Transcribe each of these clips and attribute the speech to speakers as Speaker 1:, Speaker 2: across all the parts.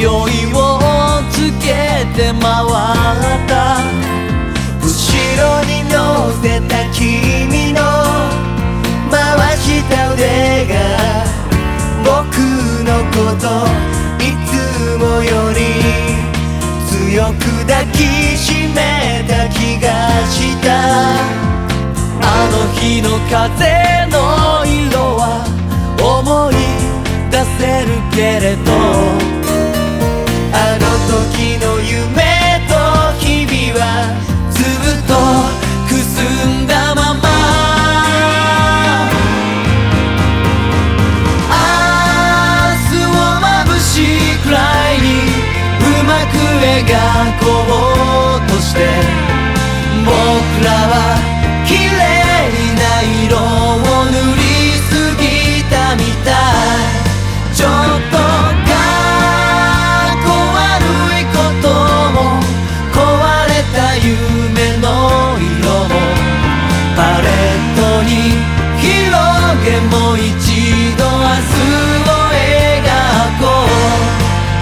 Speaker 1: いをつけて回った後ろに乗せた君の回した腕が僕のこといつもより強く抱きしめた気がした。あの日の風の色は思い出せるけれど、あの時の夢と日々はずっとくすんだまま。明日を眩しいくらいにうまく描こうとして、僕らは綺麗な色を塗りすぎたみたい。ちょっとかっこ悪いことも壊れた夢の色もパレットに広げ、もう一度明日を描こう。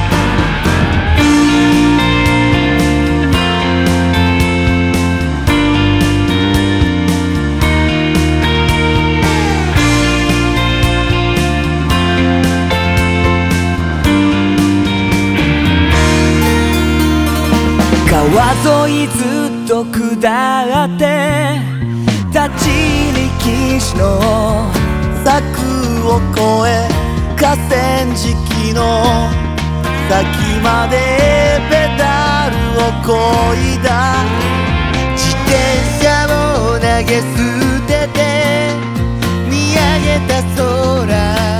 Speaker 1: 川沿いずっと下って立ち力士の柵を越え、河川敷の先までペダルを漕いだ。自転車を投げ捨てて見上げた空、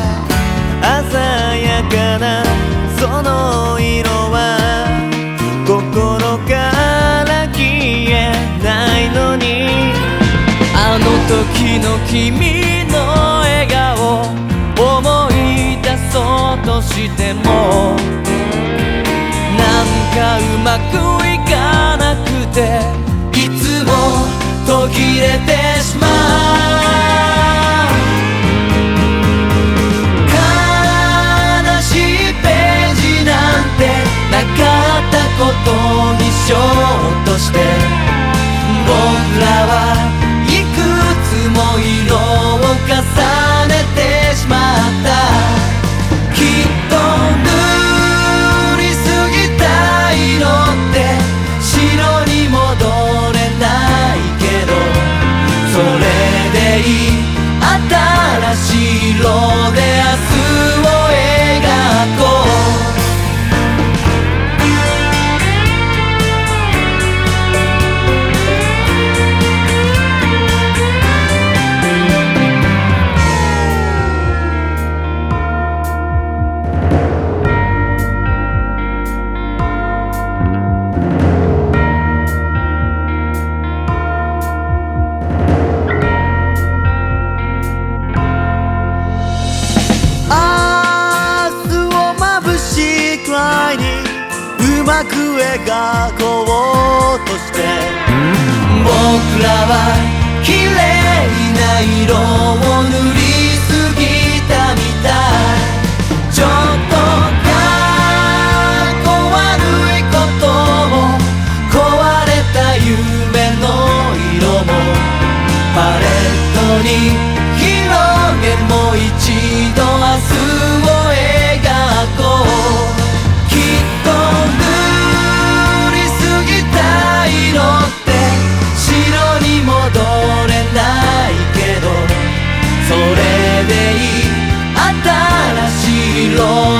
Speaker 1: 鮮やかなその色は心から消えないのに、あの時の君の笑顔思い出そうとしてもなんかうまくいかなくて、いつも途切れてしまう。悲しいページなんてなかったことにしようとして、僕らはいくつも色を重ねてしまった。きっと塗りすぎた色って白に戻れないけど、それでいい、新しい色で明日を描こう。うまく描こうとして、僕らは綺麗な色を塗りすぎたみたい。ちょっとかっこ悪いことも壊れた夢の色もパレットに広げ、もう一度明日を描こう。色って白に戻れないけど、それでいい、新しい色